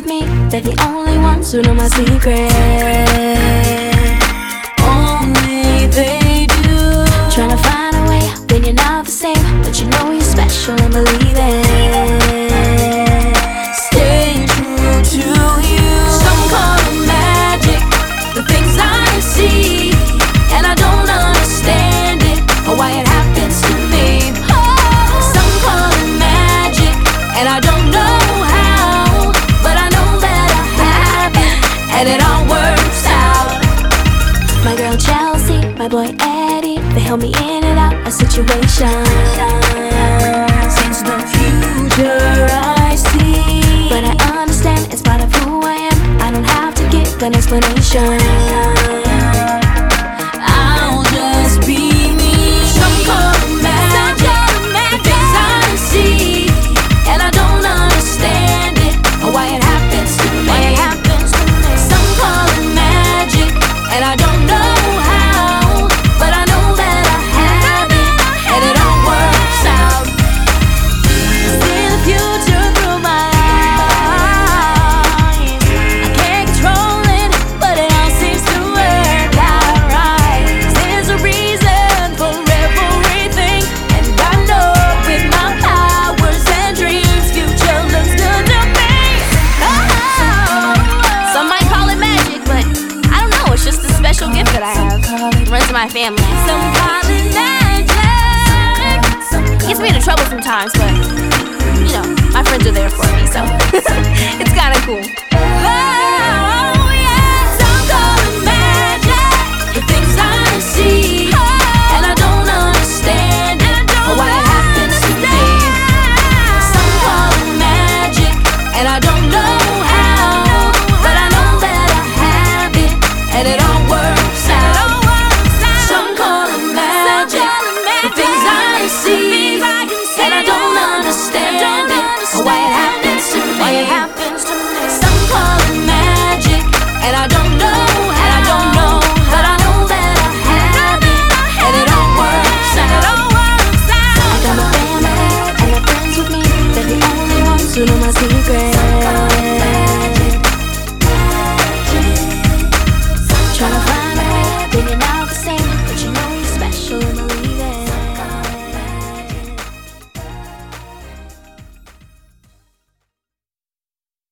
with me, they're the only ones who know my secret. Only they do. Tryna find a way when you're not the same, but you know you're special and believe it. Stay true to you. Some call it magic, the things I see, and I don't understand it or why it happens to me. Some call it magic, and I don't know how, but I know that I have it, and it all works out. My girl Chelsea, my boy Eddie, they help me in and out of situations. Since the future I see, but I understand it's part of who I am. I don't have to give an explanation. I'll just be me. Some call it magic, the things I see, and I don't understand it or why it happens to me. Some call it magic, and I don't know how, but I know that I have it, and it all works out. See the future through my eyes. I can't control it, but it all seems to work out right. There's a reason for everything, and I know with my powers and dreams, future looks good to me. Some might call it magic, but I don't know, it's just a special gift that I have. It runs in my family. Some call it magic. It gets me into trouble sometimes, but you know, my friends are there for me, so it's kinda cool.